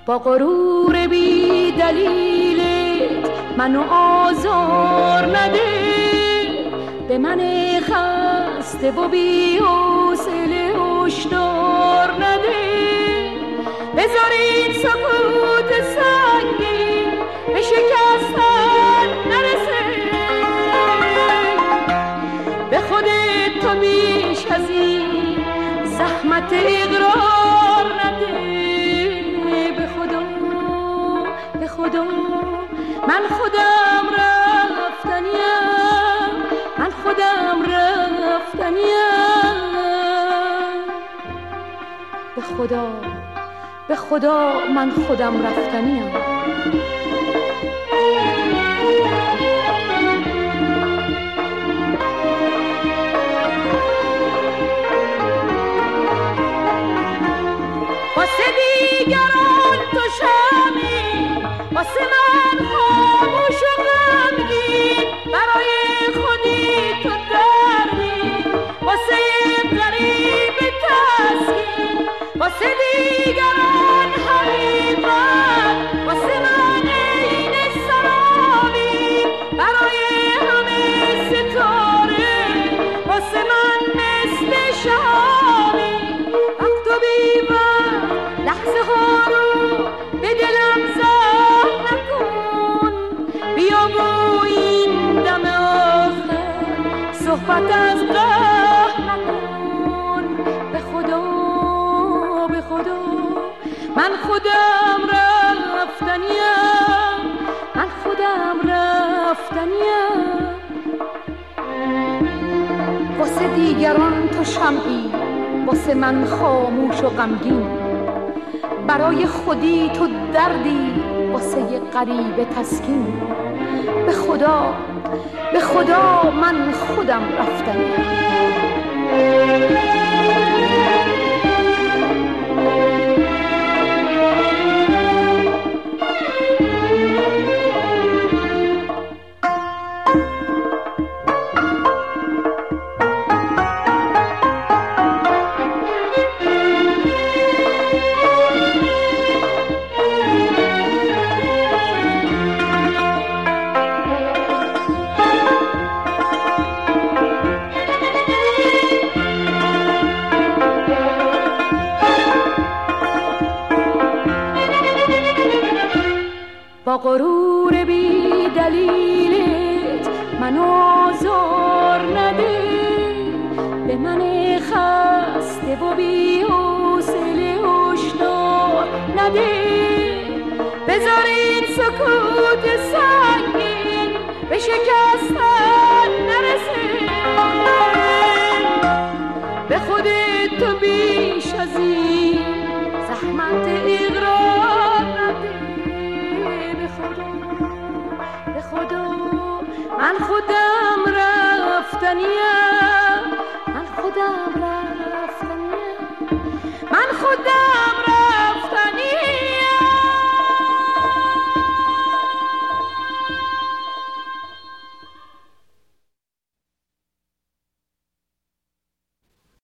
با غرور بی دلیلت منو آزار نده، به من خسته و بی حوصله هشدار نده. بذار این سکوت سنگین به شکستن نرسه، به خودت تو بیش از این زحمت اقرار نده. به خدا من خودم رفتنیم، من خودم رفتنیم. به خدا من خودم رفتنیم. واسه دیگران تو شمی، واسه من خاموش و غمگین، برای خودی تو دردی، واسه غریب تسکین، واسه دیگران حقیقت، واسه من عین سرامی، برای همه ستاره، واسه من مثل شامی. وقت و بی‌وقت لحظه ها رو به دلم زهر نکن، بیا و این دم آخر صحبت از قهر نکن. به خدا من خودم رفتنیم، من خودم رفتنیم. واسه دیگران تو شمعی، واسه من خاموش و غمگین، برای خودی تو دردی، واسه یه غریب تسکین. به خدا من خودم رفتنیم. با غرور بی دلیلت منو آزار نده، به من خسته و بی حوصله هشدار نده. بذار این سکوت سنگین به شکستن نرسه، به خودت تو بیش از این زحمت اقرار نده. به خدا من خودم رفتنیم، من خودم رفتنیم.